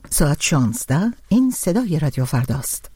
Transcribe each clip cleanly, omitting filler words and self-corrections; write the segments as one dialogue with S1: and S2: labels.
S1: ساعت 16. این صدای رادیو فرداست.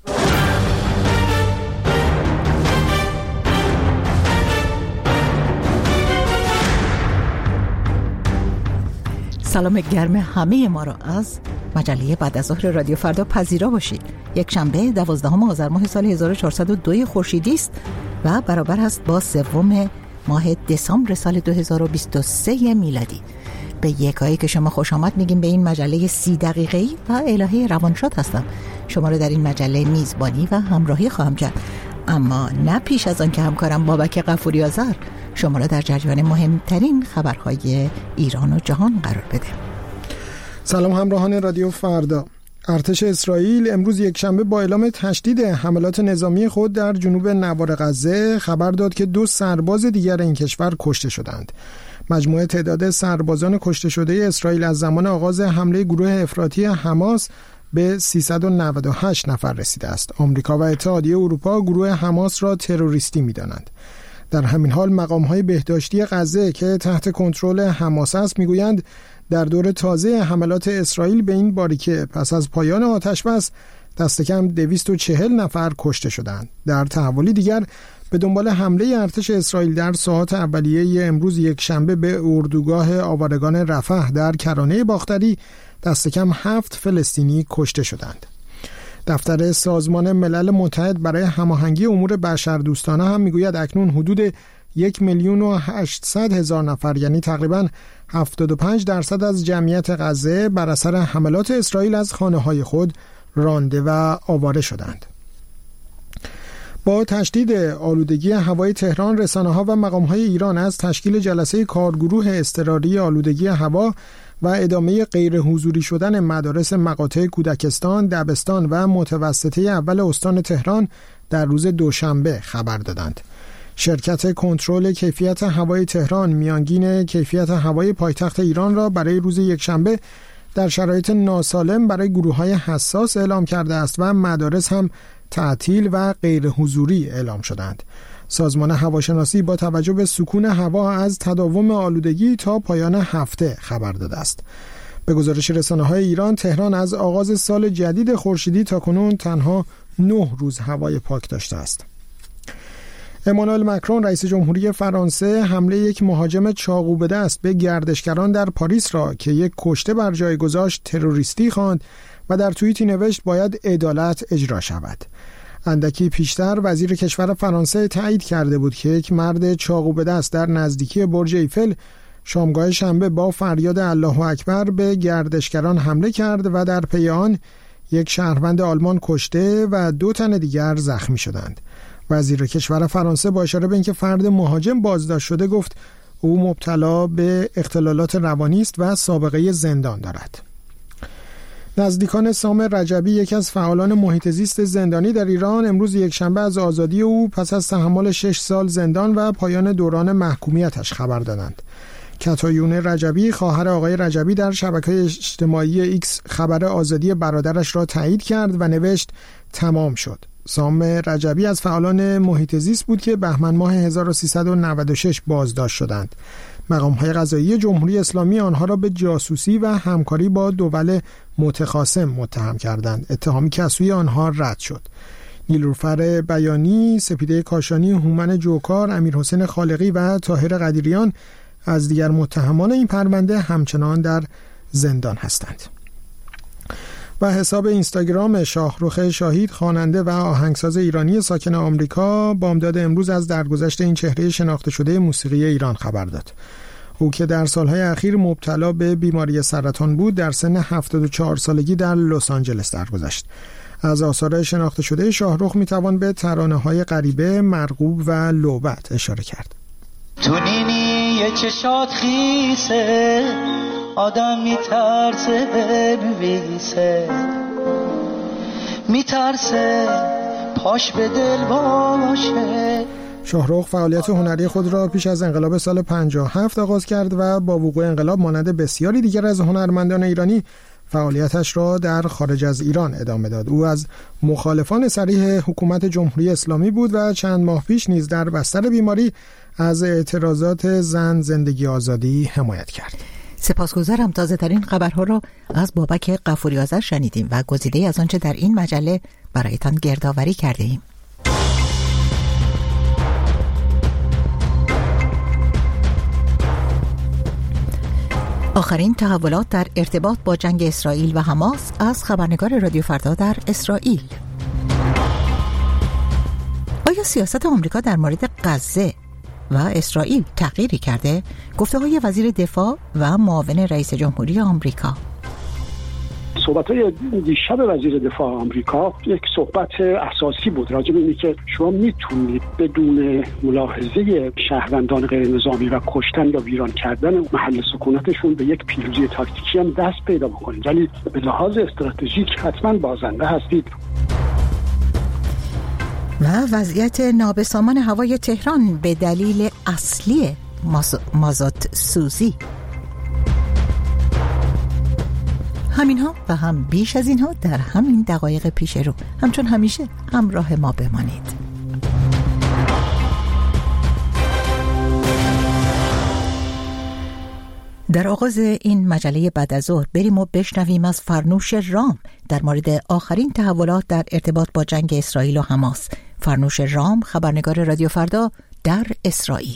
S1: سلام گرم همه ما را از مجله بعد از ظهر رادیو فردا پذیرا باشید. یک شنبه 12 آذر ماه سال 1402 خورشیدی است و برابر است با 3 ماه دسامبر سال 2023 میلادی. به یکایی که شما خوش آمد میگیم به این مجله 30 دقیقه‌ای و الهه روانشاد هستم. شما رو در این مجله میزبانی و همراهی خواهم کرد، اما نه پیش از آن که همکارم بابک غفوری آذر شما را در جریان مهمترین خبرهای ایران و جهان قرار بده.
S2: سلام همراهان رادیو فردا. ارتش اسرائیل امروز یکشنبه با اعلام تشدید حملات نظامی خود در جنوب نوار غزه خبر داد که 2 سرباز دیگر این کشور کشته شدند. مجموع تعداد سربازان کشته شده اسرائیل از زمان آغاز حمله گروه افراطی حماس به 398 نفر رسیده است. آمریکا و اتحادیه اروپا گروه حماس را تروریستی می‌دانند. در همین حال مقام‌های بهداشتی غزه که تحت کنترل حماس است می‌گویند در دور تازه حملات اسرائیل به این باریکه پس از پایان آتش‌بس دست کم 240 نفر کشته شدند. در تحولی دیگر به دنبال حمله ارتش اسرائیل در ساعات اولیه امروز یکشنبه به اردوگاه آوارگان رفح در کرانه باختری دست کم 7 فلسطینی کشته شدند. دفتر سازمان ملل متحد برای هماهنگی امور بشردوستانه هم میگوید اکنون حدود 1,800,000 نفر، یعنی تقریباً 75% از جمعیت غزه بر اثر حملات اسرائیل از خانه‌های خود رانده و آواره شدند. با تشدید آلودگی هوای تهران، رسانه‌ها و مقام‌های ایران از تشکیل جلسه کارگروه اضطراری آلودگی هوا و ادامه غیر حضوری شدن مدارس مقاطع کودکستان، دبستان و متوسطه اول استان تهران در روز دوشنبه خبر دادند. شرکت کنترل کیفیت هوای تهران میانگین کیفیت هوای پایتخت ایران را برای روز یکشنبه در شرایط ناسالم برای گروه‌های حساس اعلام کرده است و مدارس هم تعطیل و غیر حضوری اعلام شدند. سازمان هواشناسی با توجه به سکون هوا از تداوم آلودگی تا پایان هفته خبر داده است. به گزارش رسانه‌های ایران، تهران از آغاز سال جدید خورشیدی تاکنون تنها 9 روز هوای پاک داشته است. امانوئل مکرون رئیس جمهوری فرانسه حمله یک مهاجم چاقو به دست به گردشگران در پاریس را که یک کشته بر جای گذاشت تروریستی خواند و در توییتی نوشت باید عدالت اجرا شود. اندکی پیشتر وزیر کشور فرانسه تایید کرده بود که یک مرد چاقو به دست در نزدیکی برج ایفل شامگاه شنبه با فریاد الله اکبر به گردشگران حمله کرد و در پی آن یک شهروند آلمان کشته و 2 تن دیگر زخمی شدند. وزیر کشور فرانسه با اشاره به اینکه فرد مهاجم بازداشت شده گفت او مبتلا به اختلالات روانی است و سابقه زندان دارد. نزدیکان سام رجبی، یکی از فعالان محیط زیست زندانی در ایران، امروز یکشنبه از آزادی او پس از تحمل 6 سال زندان و پایان دوران محکومیتش خبر دادند. کتایون رجبی، خواهر آقای رجبی، در شبکه‌های اجتماعی ایکس خبر آزادی برادرش را تایید کرد و نوشت تمام شد. سام رجبی از فعالان محیط زیست بود که بهمن ماه 1396 بازداشت شدند. مقام‌های قضایی جمهوری اسلامی آنها را به جاسوسی و همکاری با دول متخاصم متهم کردند، اتهامی که از سوی آنها رد شد. نیلوفر بیانی، سپیده کاشانی، هومن جوکار، امیرحسین خالقی و طاهر قدیریان از دیگر متهمان این پرونده همچنان در زندان هستند. و حساب اینستاگرام شاهرخ شاهید، خواننده و آهنگساز ایرانی ساکن آمریکا، بامداد امروز از درگذشت این چهره شناخته شده موسیقی ایران خبر داد. او که در سالهای اخیر مبتلا به بیماری سرطان بود، در سن 74 سالگی در لس آنجلس درگذشت. از آثار شناخته شده شاهرخ میتوان به ترانه‌های غریبه، مرغوب و لعبت اشاره کرد.
S3: تو نینی یه چشات خیسه، آدم میترسه بنویسه، میترسه پاش به دل باشه.
S2: شاهرخ فعالیت هنری خود را پیش از انقلاب سال 57 آغاز کرد و با وقوع انقلاب مانند بسیاری دیگر از هنرمندان ایرانی فعالیتش را در خارج از ایران ادامه داد. او از مخالفان صریح حکومت جمهوری اسلامی بود و چند ماه پیش نیز در بستر بیماری از اعتراضات زن زندگی آزادی حمایت کرد.
S1: سپاسگزارم. تازه ترین خبرها را از بابک غفوری آذر شنیدیم و گزیده از آنچه در این مجله برایتان گردآوری کرده ایم. آخرین تحولات در ارتباط با جنگ اسرائیل و حماس از خبرنگار رادیو فردا در اسرائیل. آیا سیاست آمریکا در مورد غزه و اسرائیل تغییری کرده؟ گفته‌های وزیر دفاع و معاون رئیس جمهوری آمریکا.
S4: صحبت‌های دیشب وزیر دفاع آمریکا یک صحبت اساسی بود راجع به اینکه که شما میتونید بدون ملاحظه شهروندان غیر نظامی و کشتن یا ویران کردن محل سکونتشون به یک پیروزی تاکتیکی هم دست پیدا بکنید، ولی به لحاظ استراتژیک حتما بازنده هستید.
S1: و وضعیت نابسامان هوای تهران به دلیل اصلی مازوت سوزی. همینها و هم بیش از اینها در همین دقایق پیش رو. همچون همیشه همراه ما بمانید. در آغاز این مجله بعد از ظهر بریم و بشنویم از فرنوش رام در مورد آخرین تحولات در ارتباط با جنگ اسرائیل و حماس. فرنوش رام، خبرنگار رادیو فردا در اسرائیل.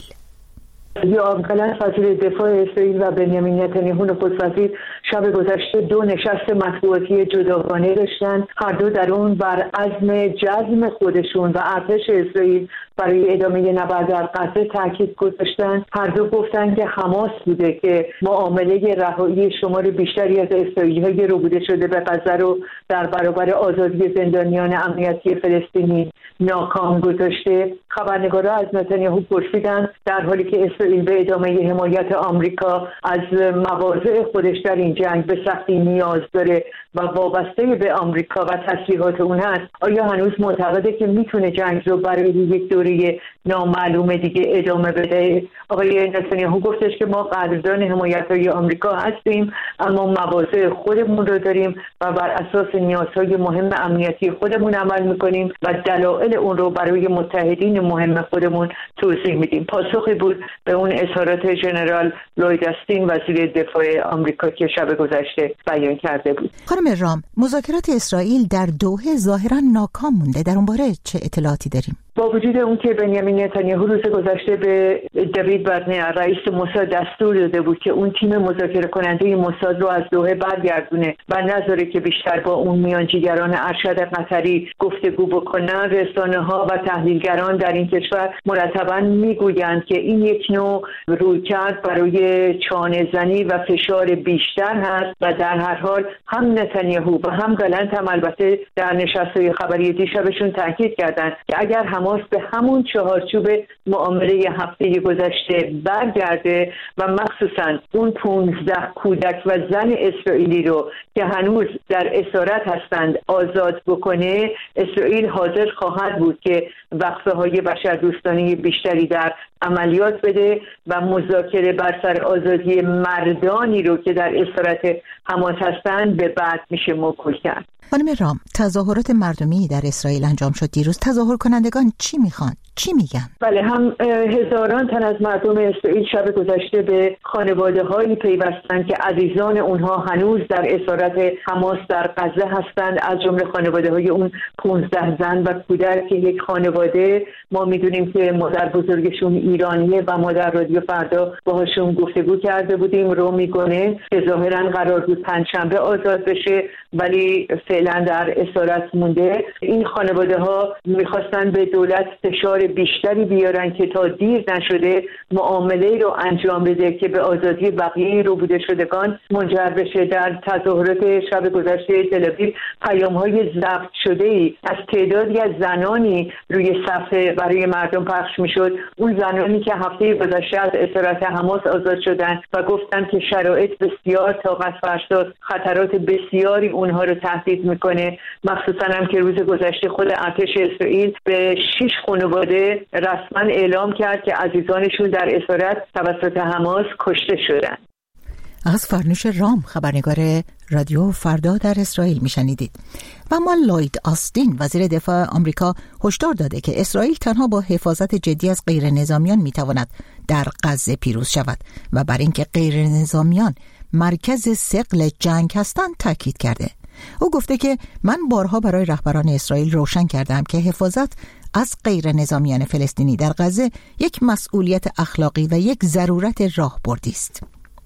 S5: یوآف گالنت وزیر دفاع اسرائیل و بنیامین نتانیاهو نخست وزیر شب گذشته 2 نشست مطبوعاتی جداگانه داشتن. هر دو در اون بر عزم جزم خودشون و ارتش اسرائیل برای ادامه نبرد در غزه تاکید گذاشتن. هر دو گفتن که حماس بوده که معامله رهایی شمار بیشتری از اسرائیلی‌های ربوده شده به غزه رو در برابر آزادی زندانیان امنیتی فلسطینی ناکام گذاشته. خبرنگارا از نتانیاهو پرسیدن در حالی که اسرائیل به ادامه حمایت آمریکا از مواضع خودش در این جنگ به سختی نیاز داره و وابسته به آمریکا و تسلیحات اون هست، آیا هنوز معتقده که میتونه جنگ رو برای یک دوره نامعلوم دیگه ادامه بده؟ آقای نتانیاهو گفتش که ما قدردان حمایت‌های آمریکا هستیم، اما مواضع خودمون رو داریم و بر اساس نیازهای مهم امنیتی خودمون عمل میکنیم و دلایل اون رو برای متحدین مهم خودمون توضیح میدیم. پاسخی بود به اون اظهارات ژنرال لوید استین وزیر دفاع آمریکا که شب گذشته بیان کرده بود.
S1: خانم رام، مذاکرات اسرائیل در دوحه ظاهرا ناکام مونده. در اون باره چه اطلاعاتی داریم؟
S5: با وجود اون که بنیامین نتانیاهو روز گذشته به دیوید برنر رئیس موساد دستور داده بود که اون تیم مذاکره کننده موساد رو از دوحه برگردونه و نذاره که بیشتر با اون میانجیگران ارشد قطری گفتگو بکنن، رسانه‌ها و تحلیلگران در این کشور مرتباً میگویند که این یک نوع رویکرد برای چانه‌زنی و فشار بیشتر هست و در هر حال هم نتانیاهو و هم گالنت هم البته در نشست‌های خبری دیشبشون تاکید کردند که اگر حماس به همون چهارچوب معامله هفته گذشته برگرده و مخصوصاً اون 15 کودک و زن اسرائیلی رو که هنوز در اسارت هستند آزاد بکنه، اسرائیل حاضر خواهد بود که وقفه‌های بشردوستانه بیشتری در عملیات بده و مذاکره بر سر آزادی مردانی رو که در اسارت حماس هستند به بعد میشه موکول کرد.
S1: خانم رام، تظاهرات مردمی در اسرائیل انجام شد دیروز. تظاهر کنندگان چی میخوان؟ چی میگن؟
S5: بله، هم هزاران تن از مردم اسرائیل شب گذشته به خانواده‌هایی پیوستند که عزیزان اونها هنوز در اسارت حماس در غزه هستند، از جمله خانواده‌های اون 15 زن و کودک که یک خانواده ما میدونیم که مادر بزرگشون ایرانیه و ما در رادیو فردا باهاشون گفتگو کرده بودیم. رومی گونه که ظاهراً قرار بود پنجشنبه آزاد بشه ولی فعلا در اسارت مونده. این خانواده‌ها می‌خواستن به دولت فشار بیشتری بیارن که تا دیر نشده معامله رو انجام بده که به آزادی بقیه ربوده شدگان منجر بشه. در تظاهرات شب گذشته تل‌آویو پیام‌های ضبط شده‌ای از تعدادی از زنانی روی صفحه برای مردم پخش می‌شد. اون زنانی که هفته گذشته از اسارت حماس آزاد شدن و گفتن که شرایط بسیار طاقت فرسا، خطرات بسیاری اونها رو تهدید میکنه، مخصوصا هم که روز گذشته خود ارتش اسرائیل به 6 خانواده رسما اعلام کرد که عزیزانشون در اسارت توسط حماس کشته شدن.
S1: از فرنوش رام، خبرنگار رادیو فردا در اسرائیل میشنیدید. و اما لوید آستین وزیر دفاع آمریکا هشدار داده که اسرائیل تنها با حفاظت جدی از غیر نظامیان میتواند در غزه پیروز شود و بر اینکه غیر نظامیان مرکز ثقل جنگ هستند تاکید کرده. او گفته که من بارها برای رهبران اسرائیل روشن کردم که حفاظت از غیر نظامیان فلسطینی در غزه یک مسئولیت اخلاقی و یک ضرورت راهبردی است.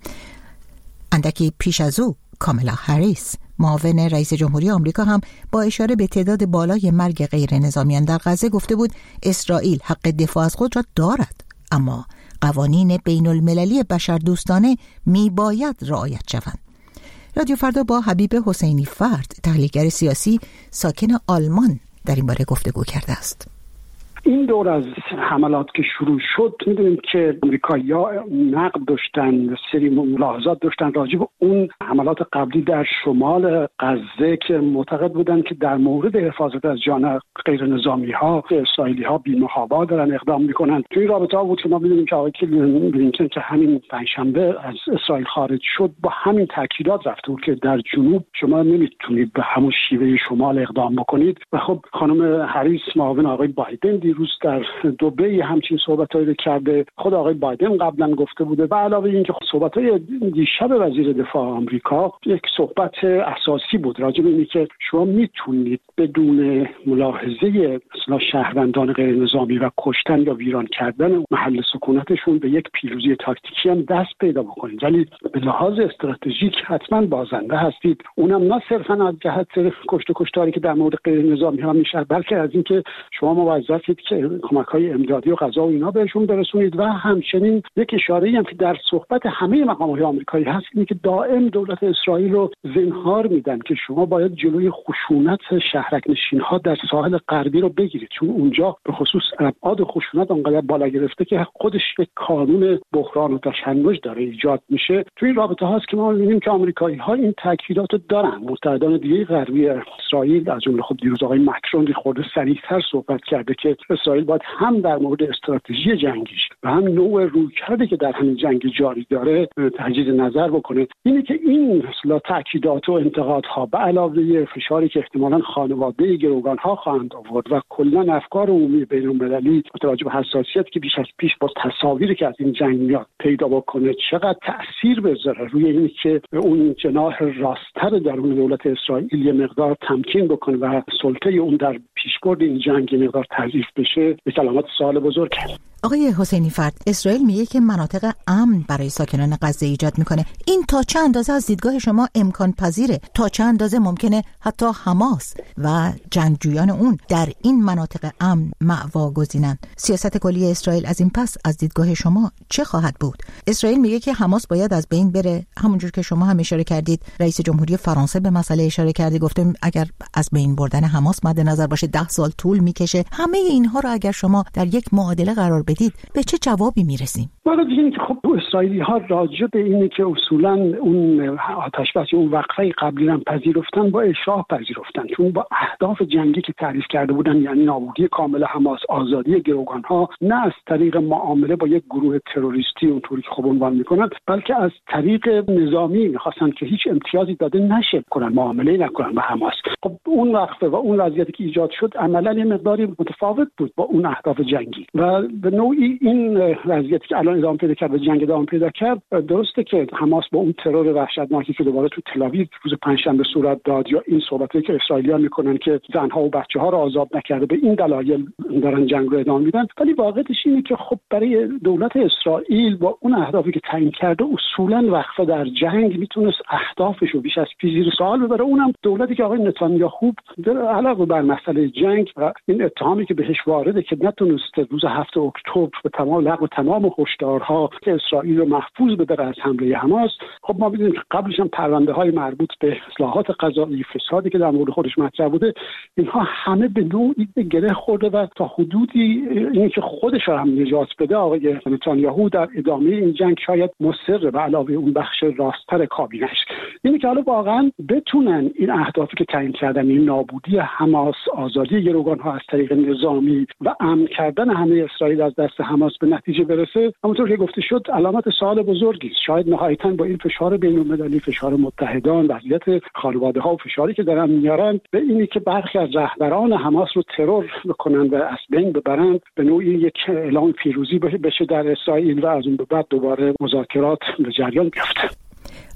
S1: اندکی پیش از او کامالا هریس، معاون رئیس جمهوری آمریکا، هم با اشاره به تعداد بالای مرگ غیر نظامیان در غزه گفته بود اسرائیل حق دفاع از خود را دارد، اما قوانین بین المللی بشردوستانه می باید رعایت شوند. رادیو فردا با حبیب حسینی فرد، تحلیلگر سیاسی ساکن آلمان، در این باره گفتگو کرده است.
S4: این دور از حملات که شروع شد می‌دونیم که آمریکایی‌ها نقد داشتن، سری ملاحظات داشتن راجع به اون حملات قبلی در شمال غزه که معتقد بودن که در مورد حفاظت از جان غیر نظامی‌ها اسرائیلی‌ها بی‌محابا دارن اقدام می‌کنن. توی این رابطه بود که ما می‌دونیم که آقای بلینکن که همین پنجشنبه از اسرائیل خارج شد با همین تاکیدات رفته بود که در جنوب شما نمی‌تونید به همون شیوه شمال اقدام بکنید. و خب خانم هریس، معاون آقای بایدن، دیروز در دبی همچین صحبتایی کرده. خود آقای بایدن قبلا گفته بوده. و علاوه اینکه صحبتای دیشب وزیر دفاع آمریکا یک صحبت اساسی بود راجع به اینکه که شما میتونید بدون ملاحظه اصلا شهروندان غیر نظامی و کشتن یا ویران کردن محل سکونتشون به یک پیروزی تاکتیکی هم دست پیدا بکنید، ولی به لحاظ استراتژیک حتما بازنده هستید. اونم نه صرفا از جهت کشت و کشتاری که در مورد غیر نظامی ها میشه، بلکه از اینکه شما موظفید که کمک‌های امدادی و غذا و اینا بهشون برسونید. و همچنین یک اشاره‌ای هم که در صحبت همه مقام‌های آمریکایی هست اینه که دائم دولت اسرائیل رو زنهار میدن که شما باید جلوی خشونت شهرک‌نشین‌ها در ساحل غربی رو بگیرید، چون اونجا به خصوص ابعاد خشونت اونقدر بالا گرفته که خودش یک کانون بحران و تشنج داره ایجاد میشه. تو این رابطه هاست که ما می‌بینیم که آمریکایی‌ها این تاکیدات رو دارن. متحدان دیگه غربی اسرائیل از جمله خب دیروز آقای مکرون خورده صریح‌تر صحبت کرده که اسرائیل باید هم در مورد استراتژی جنگیش و هم نوع رویکردی که در همین جنگ جاری داره تجدید نظر بکنه. اینه که این اصلا تاکیدات و انتقادها به علاوه فشاری که احتمالاً خانواده گروگان‌ها خواهند آورد و کلاً افکار عمومی بین‌المللی متوجه به حساسیت که بیش از پیش با تصاویری که از این جنگ میاد پیدا بکنه چقدر تأثیر بذاره روی اینی که اون جناح راست‌تر درون دولت اسرائیل یه مقدار تمکین بکنه و سلطه اون در پیشبرد این جنگ یه مقدار تضعیف بشه، به کلمات سوال بزرگ کرد.
S1: آقای حسینی فرد، اسرائیل میگه که مناطق امن برای ساکنان غزه ایجاد میکنه. این تا چه اندازه از دیدگاه شما امکان پذیره؟ تا چه اندازه ممکنه حتی حماس و جنگجویان اون در این مناطق امن مأوا گزینن؟ سیاست کلی اسرائیل از این پس از دیدگاه شما چه خواهد بود؟ اسرائیل میگه که حماس باید از بین بره. همونجور که شما هم اشاره کردید، رئیس جمهوری فرانسه به مسئله اشاره کرده، گفته اگر از بین بردن حماس مد نظر باشه 10 سال طول میکشه. همه اینها رو اگر شما در یک معادله قرار بدید به چه جوابی میرسیم؟
S4: والا دیدیم که خب اسرائیلی ها راجع به اینه که اصولا اون آتش‌بس اون وقفه قبلی هم پذیرفتن با اشراح پذیرفتن، چون با اهداف جنگی که تعریف کرده بودن، یعنی نابودی کامل حماس، آزادی گروگان‌ها، نه از طریق معامله با یک گروه تروریستی اونطوری که خب عنوان میکنن، بلکه از طریق نظامی میخواستن که هیچ امتیازی داده نشه کنن، معامله نکنن با حماس. خب اون وقفه و اون وضعیتی که ایجاد شد عملاً یه مقداری متفاوت بود با اون اهداف جنگی و به نوعی این وضعیتی که الان ادامه پیدا کرد و جنگ ادامه پیدا کرد، درسته که حماس با اون ترور وحشتناکی که دوباره تو تل‌آویو روز پنجشنبه صورت داد، یا این صحبتی که اسرائیلی‌ها میکنن که زنها و بچه‌ها رو آزاد نکرده، به این دلایل دارن جنگ رو ادامه میدن. ولی واقعیتش اینه که خب برای دولت اسرائیل با اون اهدافی که تعیین کرده اصولاً وقفه در جنگ میتونست اهدافش رو بیش از پیش زیر سوال ببره. اونم دولتی که آقای نتانیاهو علاوه بر مسئله جنگ و این اتهامی که بهش وارده که نتونست روز 7 اکتبر به تمام هشدارها که اسرائیل رو محفوظ بداره از حمله حماس. خب ما می‌دونیم که قبلش هم پرونده‌های مربوط به اصلاحات قضایی، فسادی که در مورد خودش مطرح بوده، اینها همه به نوعی گره خورده و تا حدودی اینی که خودش رو هم نجات بده آقای نتانیاهو در ادامه این جنگ شاید مصر به علاوه اون بخش راست‌تر کابینش اینی که حالا واقعا بتونن این اهدافی که تعیین کردن، این نابودی حماس، آزادی گروگان‌ها از طریق نظامی و امن کردن همه اسرائیل از دست حماس به نتیجه برسه، همونطور که گفته شد علامت سوال بزرگی است. شاید نهایتاً با این فشار بین‌المللی، فشار متحدان، وضعیت خانواده‌ها و فشاری که دارن میارن به اینی که برخی از رهبران حماس رو ترور بکنن و از بین ببرن، به نوعی یک اعلام پیروزی بشه در اسرائیل و از اون به بعد دوباره مذاکرات به جریان بیفته.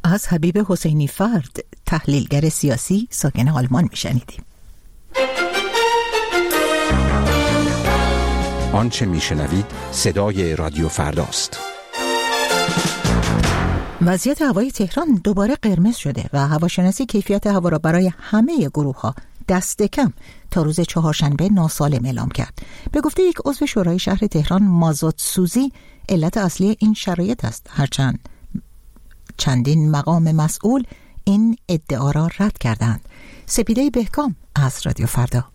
S1: از حبیب حسینی فرد، تحلیلگر سیاسی ساکن آلمان میشنیدیم.
S6: آنچه میشنوید صدای رادیو فرداست.
S1: وضعیت هوای تهران دوباره قرمز شده و هواشناسی کیفیت هوا را برای همه گروه‌ها دست کم تا روز چهارشنبه ناسالم اعلام کرد. به گفته یک عضو شورای شهر تهران، مازوت سوزی علت اصلی این شرایط است، هرچند چندین مقام مسئول این ادعا را رد کردند. سپیده بهکام از رادیو فردا.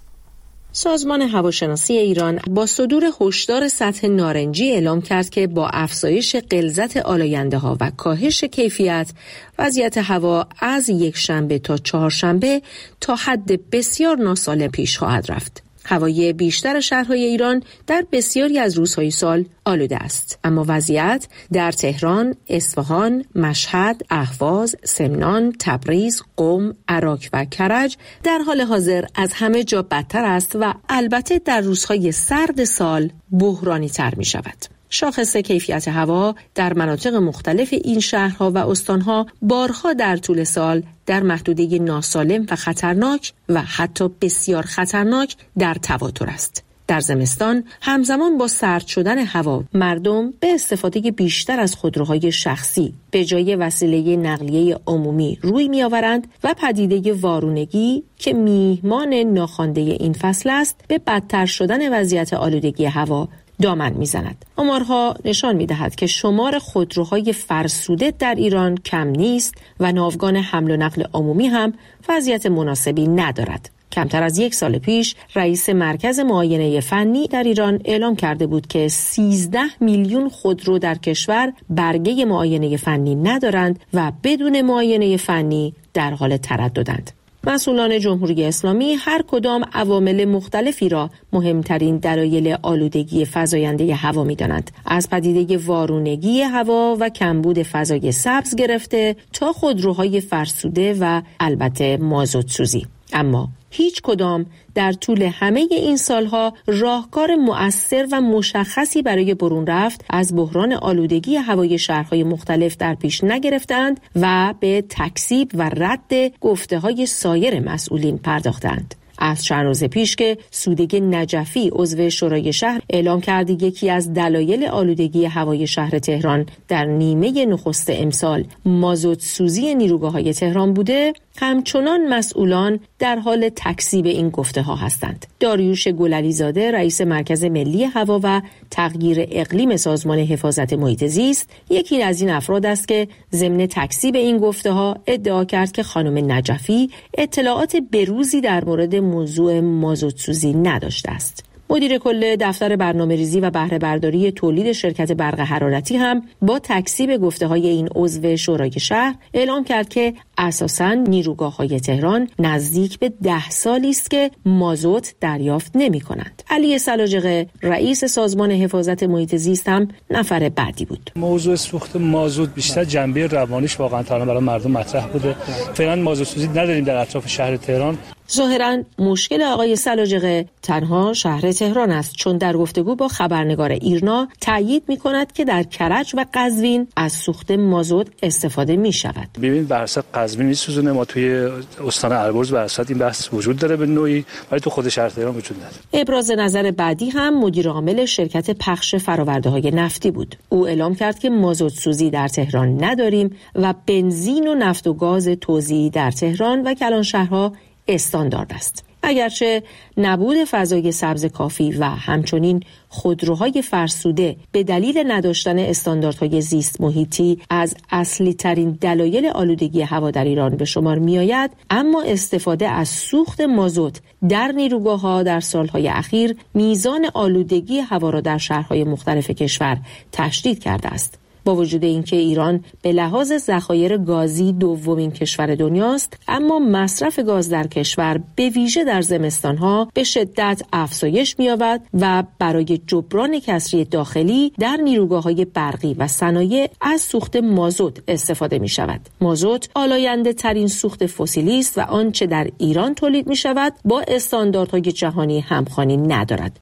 S7: سازمان هواشناسی ایران با صدور هشدار سطح نارنجی اعلام کرد که با افزایش غلظت آلاینده‌ها و کاهش کیفیت، وضعیت هوا از یکشنبه تا چهارشنبه تا حد بسیار ناسالم پیش خواهد رفت. هوای بیشتر شهرهای ایران در بسیاری از روزهای سال آلوده است، اما وضعیت در تهران، اصفهان، مشهد، اهواز، سمنان، تبریز، قم، عراق و کرج در حال حاضر از همه جا بدتر است و البته در روزهای سرد سال بحرانی تر می شود. شاخص کیفیت هوا در مناطق مختلف این شهرها و استانها بارها در طول سال در محدوده ناسالم و خطرناک و حتی بسیار خطرناک در تواتر است. در زمستان همزمان با سرد شدن هوا، مردم به استفاده بیشتر از خودروهای شخصی به جای وسیله نقلیه عمومی روی می‌آورند و پدیده وارونگی که میهمان ناخوانده این فصل است، به بدتر شدن وضعیت آلودگی هوا دامن میزند. آمارها نشان میدهد که شمار خودروهای فرسوده در ایران کم نیست و ناوگان حمل و نقل عمومی هم وضعیت مناسبی ندارد. کمتر از یک سال پیش رئیس مرکز معاینه فنی در ایران اعلام کرده بود که 13 میلیون خودرو در کشور برگه معاینه فنی ندارند و بدون معاینه فنی در حال ترددند. مسئولان جمهوری اسلامی هر کدام عوامل مختلفی را مهمترین دلایل آلودگی فزاینده هوا می‌دانند، از پدیده وارونگی هوا و کمبود فضای سبز گرفته تا خودروهای فرسوده و البته مازوت سوزی. اما هیچ کدام در طول همه این سالها راهکار مؤثر و مشخصی برای برون رفت از بحران آلودگی هوای شهرهای مختلف در پیش نگرفتند و به تکذیب و رد گفته‌های سایر مسئولین پرداختند. از چند روز پیش که سودگی نجفی عضو شورای شهر اعلام کرد یکی از دلایل آلودگی هوای شهر تهران در نیمه نخست امسال مازوت سوزی نیروگاه‌های تهران بوده، همچنان مسئولان در حال تکذیب این گفته ها هستند. داریوش گلعلیزاده رئیس مرکز ملی هوا و تغییر اقلیم سازمان حفاظت محیط زیست یکی از این افراد است که ضمن تکذیب این گفته ها ادعا کرد که خانم نجفی اطلاعات بروزی در مورد موضوع مازوت سوزی نداشته است. مدیر کل دفتر برنامه‌ریزی و بهره برداری تولید شرکت برق حرارتی هم با تکذیب گفته‌های این عضو شورای شهر اعلام کرد که اساساً نیروگاه‌های تهران نزدیک به 10 سالی است که مازوت دریافت نمی‌کنند. علی سلاجقه رئیس سازمان حفاظت محیط زیست هم نفر بعدی بود.
S8: موضوع سوخت مازوت بیشتر جنبه روانیش واقعاً تا برای مردم مطرح بوده. فعلا مازوت سوزی نداریم در اطراف شهر تهران.
S7: ظاهراً مشکل آقای سلاجقه تنها شهر تهران است، چون در گفتگو با خبرنگار ایرنا تأیید می‌کند که در کرج و قزوین از سوخت مازوت استفاده می‌شود.
S8: ببین بحث قزوین می‌سوزونه، ما توی استان البرز بحث این بحث وجود داره به نوعی، ولی تو خود شهر تهران وجود نداره.
S7: ابراز نظر بعدی هم مدیر عامل شرکت پخش فرآورده‌های نفتی بود. او اعلام کرد که مازوت سوزی در تهران نداریم و بنزین و نفت و گاز توزیعی در تهران و کلانشهرها استاندارد است. اگرچه نبود فضای سبز کافی و همچنین خودروهای فرسوده به دلیل نداشتن استانداردهای زیست محیطی از اصلی ترین دلایل آلودگی هوا در ایران به شمار می آید، اما استفاده از سوخت مازوت در نیروگاه‌ها در سالهای اخیر میزان آلودگی هوا را در شهرهای مختلف کشور تشدید کرده است. با وجود اینکه ایران به لحاظ ذخایر گازی دومین کشور دنیاست، اما مصرف گاز در کشور به ویژه در زمستانها به شدت افزایش می‌یابد و برای جبران کسری داخلی در نیروگاه‌های برقی و صنایع از سوخت مازوت استفاده می‌شود. مازوت آلاینده ترین سوخت فسیلی است و آنچه در ایران تولید می‌شود با استانداردهای جهانی همخوانی ندارد.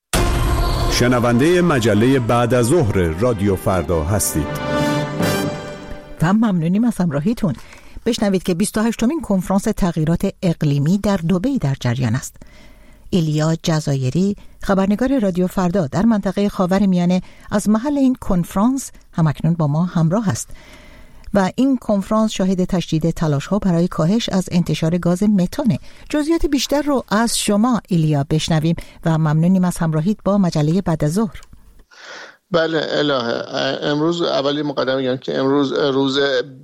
S9: شنونده مجله بعد از ظهر رادیو فردا هستید.
S1: و ممنونیم از همراهیتون. بشنوید که 28مین کنفرانس تغییرات اقلیمی در دبی در جریان است. ایلیا جزایری، خبرنگار رادیو فردا در منطقه خاورمیانه، از محل این کنفرانس همکنون با ما همراه است و این کنفرانس شاهد تشدید تلاش‌ها برای کاهش از انتشار گاز متانه. جزئیات بیشتر رو از شما ایلیا بشنویم و ممنونیم از همراهیت با مجله بعد از ظهر.
S9: بله الهه، امروز اولی مقدمه میگم که امروز روز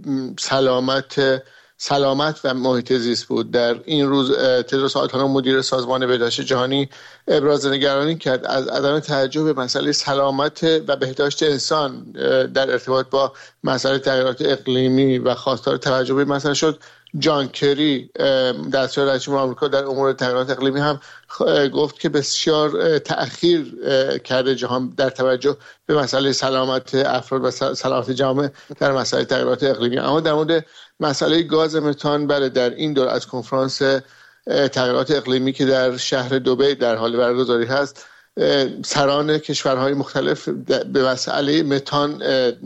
S9: سلامت و محیط زیست بود. در این روز تدروس آدهانوم مدیر سازمان بهداشت جهانی ابراز نگرانی کرد از عدم توجه به مسئله سلامت و بهداشت انسان در ارتباط با مسئله تغییرات اقلیمی و خواستار توجه به مسئله شد. جان کری دستیار رئیس جمهور آمریکا در امور تغییرات اقلیمی هم گفت که بسیار تأخیر کرده جهان در توجه به مسئله سلامت افراد و سلامت جامعه در مسئله تغییرات اقلیمی. اما در مورد مسئله گاز متان، بله، در این دور از کنفرانس تغییرات اقلیمی که در شهر دبی در حال برگزاری هست، سران کشورهای مختلف به مسئله متان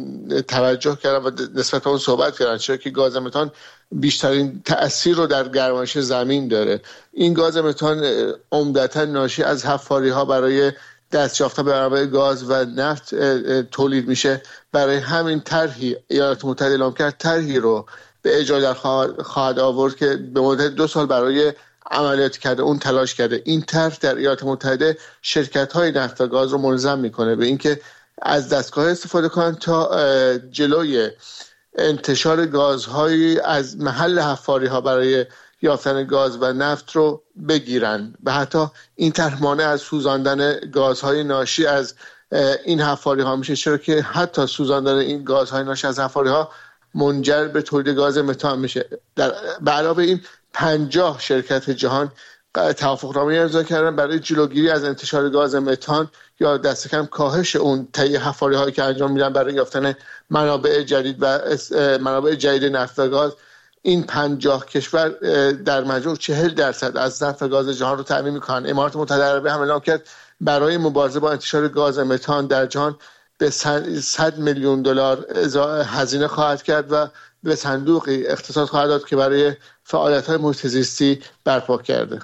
S9: توجه کردن و نسبت به اون صحبت کردن، چرا که گاز متان بیشترین تأثیر رو در گرمایش زمین داره. این گاز متان عمدتاً ناشی از حفاری‌ها برای دست یافتن به منابع گاز و نفت تولید میشه. برای همین طرحی ایالات متحده اعلام کرد طرحی رو به اجرا خواهد آورد که به مدت 2 سال برای عملیات کرده اون تلاش کرده. این طرح در ایالات متحده شرکت‌های نفت و گاز رو ملزم میکنه به اینکه از دستگاه استفاده کنن تا جلوی انتشار گازهایی از محل حفاری‌ها برای یافتن گاز و نفت رو بگیرن و حتی این طرح مانع از سوزاندن گازهای ناشی از این حفاری‌ها میشه، چرا که حتی سوزاندن این گازهای ناشی از حفاری‌ها منجر به تولید گاز متان میشه. به علاوه این 50 شرکت جهان توافقنامه امضا کردن برای جلوگیری از انتشار گاز متان یا دست کم کاهش اون طی حفاری‌هایی که انجام میدن برای یافتن منابع جدید و منابع جدید نفت و گاز. این 50 کشور در مجموع 40% از نفت و گاز جهان رو تامین میکنن. امارات متحده عربی هم اعلام کرد برای مبارزه با انتشار گاز متان در جهان به 100 میلیون دلار هزینه خواهد کرد و به صندوقی اختصاص خواهد داد که برای فعالیت‌های محیط زیستی برپا کرده.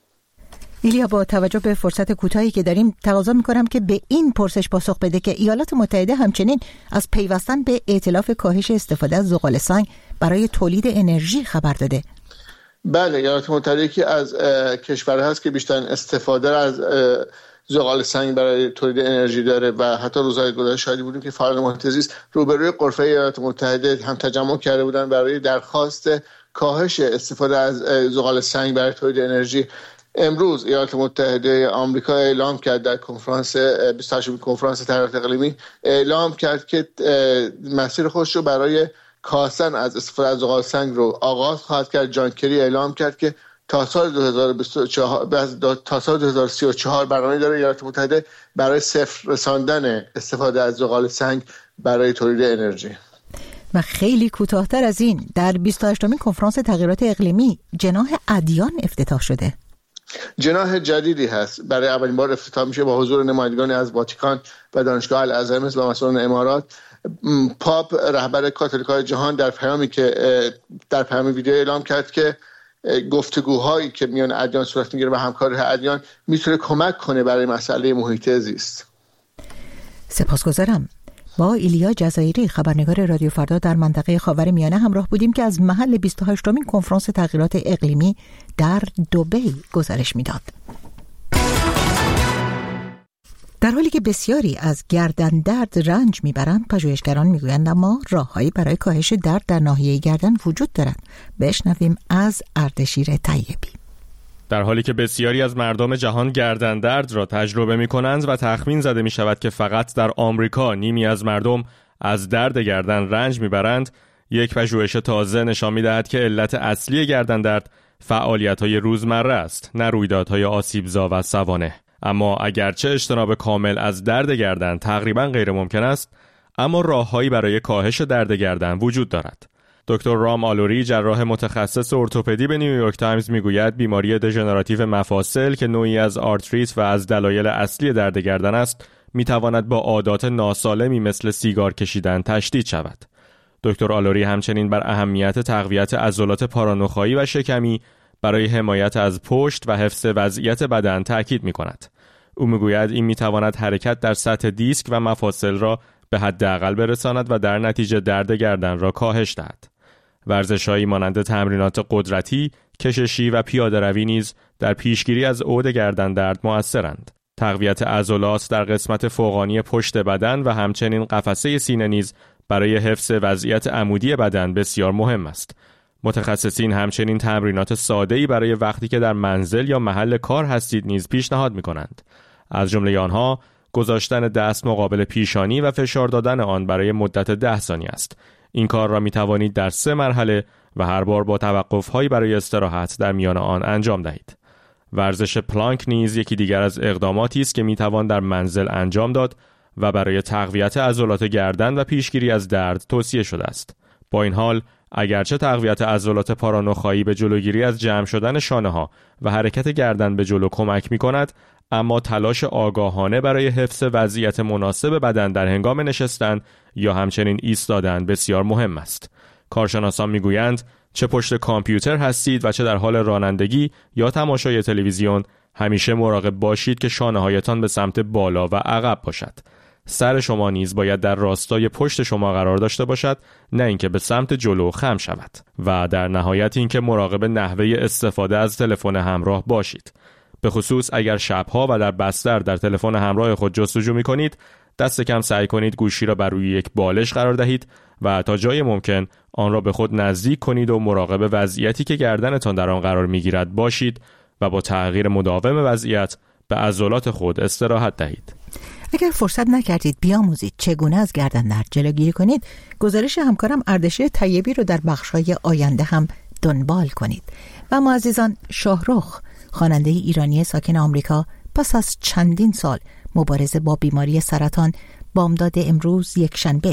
S1: ایلیا، با توجه به فرصت کوتاهی که داریم تقاضا می‌کنم که به این پرسش پاسخ بده که ایالات متحده همچنین از پیوستن به ائتلاف کاهش استفاده از زغال سنگ برای تولید انرژی خبر داده.
S9: بله، ایالات متحده که از کشورها هست که بیشتر استفاده از زغال سنگ برای تولید انرژی داره و حتی روزهای گذشته شاهد بودیم که فعالان محیط زیست روبروی غرفه ایالات متحده هم تجمع کرده بودن برای درخواست کاهش استفاده از زغال سنگ برای تولید انرژی. امروز ایالات متحده آمریکا اعلام کرد در کنفرانس 28 کنفرانس تغییرات اقلیمی اعلام کرد که مسیر خودش رو برای کاهش از استفاده از زغال سنگ رو آغاز خواهد کرد. جان کری اعلام کرد که تا سال 2034 برنامه داره ایالات متحده برای صفر رساندن استفاده از زغال سنگ برای تولید انرژی.
S1: و خیلی کوتاه‌تر از این، در 28مین کنفرانس تغییرات اقلیمی جناح ادیان افتتاح شده.
S9: جناح جدیدی هست، برای اولین بار افتتاح میشه با حضور نمایندگانی از واتیکان و دانشگاه الازهر و مسئولان امارات. پاپ رهبر کاتولیکای جهان در پیام ویدیو اعلام کرد که گفتگوهایی که میان ادیان صورت میگیره و همکاری ادیان میتونه کمک کنه برای مسئله محیط زیست.
S1: سپاسگزارم. با ایلیا جزایری، خبرنگار رادیو فردا در منطقه خاورمیانه همراه بودیم که از محل 28مین کنفرانس تغییرات اقلیمی در دبی گزارش میداد. در حالی که بسیاری از گردن درد رنج میبرند، پژوهشگران میگویند اما راههایی برای کاهش درد در ناحیه گردن وجود دارند. بشنویم از اردشیر طیبی.
S10: در حالی که بسیاری از مردم جهان گردن درد را تجربه می‌کنند و تخمین زده می‌شود که فقط در آمریکا نیمی از مردم از درد گردن رنج می‌برند، یک پژوهش تازه نشان می‌دهد که علت اصلی گردن درد فعالیت‌های روزمره است، نه رویدادهای آسیبزا و سوانح. اما اگرچه اجتناب کامل از درد گردن تقریباً غیر ممکن است، اما راههایی برای کاهش درد گردن وجود دارد. دکتر رام آلوری، جراح متخصص ارتوپدی، به نیویورک تایمز میگوید بیماری دژنراتیو مفاصل که نوعی از آرتریت و از دلایل اصلی درد گردن است، میتواند با عادات ناسالمی مثل سیگار کشیدن تشدید شود. دکتر آلوری همچنین بر اهمیت تقویت عضلات پارانخایی و شکمی برای حمایت از پشت و حفظ وضعیت بدن تأکید می‌کند. او می‌گوید این می‌تواند حرکت در سطح دیسک و مفاصل را به حداقل برساند و در نتیجه درد گردن را کاهش دهد. ورزش‌هایی مانند تمرینات قدرتی، کششی و پیاده‌روی نیز در پیشگیری از عود گردن درد مؤثرند. تقویت عضلات در قسمت فوقانی پشت بدن و همچنین قفسه سینه نیز برای حفظ وضعیت عمودی بدن بسیار مهم است. متخصصین همچنین تمرینات ساده‌ای برای وقتی که در منزل یا محل کار هستید نیز پیشنهاد می‌کنند. از جمله آنها گذاشتن دست مقابل پیشانی و فشار دادن آن برای مدت 10 ثانیه است. این کار را می‌توانید در 3 مرحله و هر بار با توقف‌هایی برای استراحت در میان آن انجام دهید. ورزش پلانک نیز یکی دیگر از اقداماتی است که می‌توان در منزل انجام داد و برای تقویت عضلات گردن و پیشگیری از درد توصیه شده است. با این حال اگرچه تقویت عضلات پارانخایی به جلوگیری از جمع شدن شانه‌ها و حرکت گردن به جلو کمک می‌کند، اما تلاش آگاهانه برای حفظ وضعیت مناسب بدن در هنگام نشستن یا همچنین ایستادن بسیار مهم است. کارشناسان می‌گویند چه پشت کامپیوتر هستید و چه در حال رانندگی یا تماشای تلویزیون، همیشه مراقب باشید که شانه‌هایتان به سمت بالا و عقب باشد. سر شما نیز باید در راستای پشت شما قرار داشته باشد، نه اینکه به سمت جلو خم شود. و در نهایت اینکه مراقب نحوه استفاده از تلفن همراه باشید. به خصوص اگر شبها و در بستر در تلفن همراه خود جستجو می‌کنید، دست کم سعی کنید گوشی را بر روی یک بالش قرار دهید و تا جای ممکن آن را به خود نزدیک کنید و مراقب وضعیتی که گردنتان در آن قرار می‌گیرد باشید و با تغییر مداوم وضعیت به عضلات خود استراحت دهید.
S1: اگر فرصت نکردید بیاموزید چگونه از گردن درد جلوگیری کنید، گزارش همکارم اردشیر طیبی رو در بخش‌های آینده هم دنبال کنید. و ما عزیزان، شاهرخ خواننده ایرانی ساکن آمریکا پس از چندین سال مبارزه با بیماری سرطان بامداد امروز یکشنبه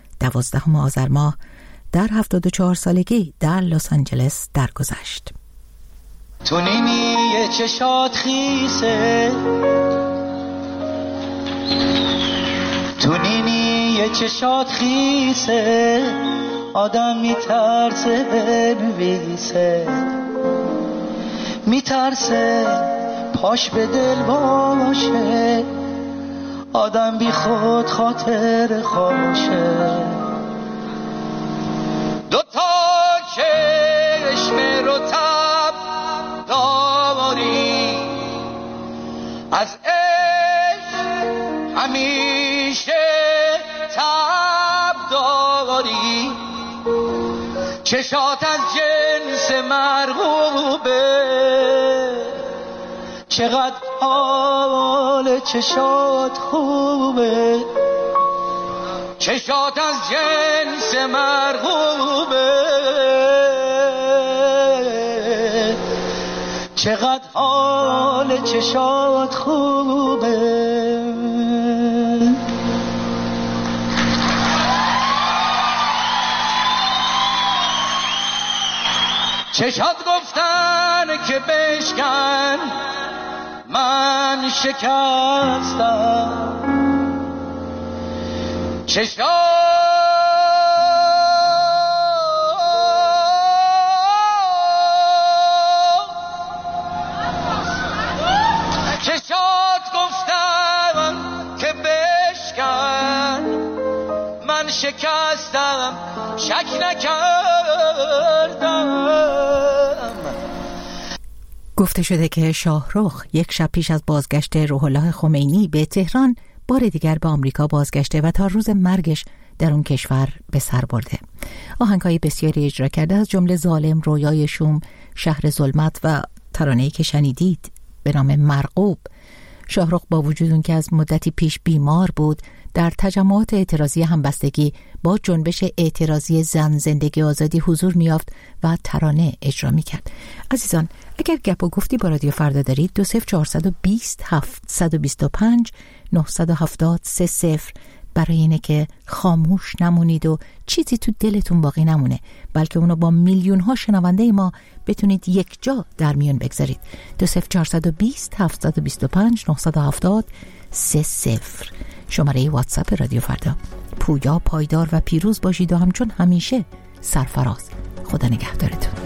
S1: 12 آذر ماه در 74 سالگی در لس آنجلس درگذشت.
S3: تو نیمی چشات خیسه، تو نیمی چشات خیسه، آدم میترسه ببویسه، میترسه پاش به دل باشه، آدم بی خود خاطر خوشه. دوتا چشم رو تب داری، از عشق همیشه تب داری، چشات از جنس مرغوبه، چقدر حال چشات خوبه، چشات از جنس مرغوبه، چقدر حال چشات خوبه. چشات گفتن که بشکن، من شکستم. چشات گفتم که بشکن، من شکستم، شک نکردم.
S1: گفته شده که شاهرخ یک شب پیش از بازگشت روح الله خمینی به تهران بار دیگر به آمریکا بازگشته و تا روز مرگش در اون کشور به سر برده. آهنگ‌های بسیاری اجرا کرده، از جمله ظالم، رویای شوم، شهر ظلمت و ترانه‌ای که شنیدید به نام مرغوب. شاهرخ با وجود اون که از مدتی پیش بیمار بود، در تجمعات اعتراضی همبستگی با جنبش اعتراضی زن زندگی آزادی حضور می‌یافت و ترانه اجرا می‌کرد. عزیزان، اگر گپ و گفتی با رادیو فردا دارید، 20420 725 970 30 برای اینه که خاموش نمونید و چیزی تو دلتون باقی نمونه، بلکه اونو با میلیون ها شنونده ما بتونید یک جا در میون بگذارید. 20420 725 970 شماره واتساپ رادیو فردا. پویا، پایدار و پیروز باشید و همچون همیشه سرفراز. خدا نگهدارتون.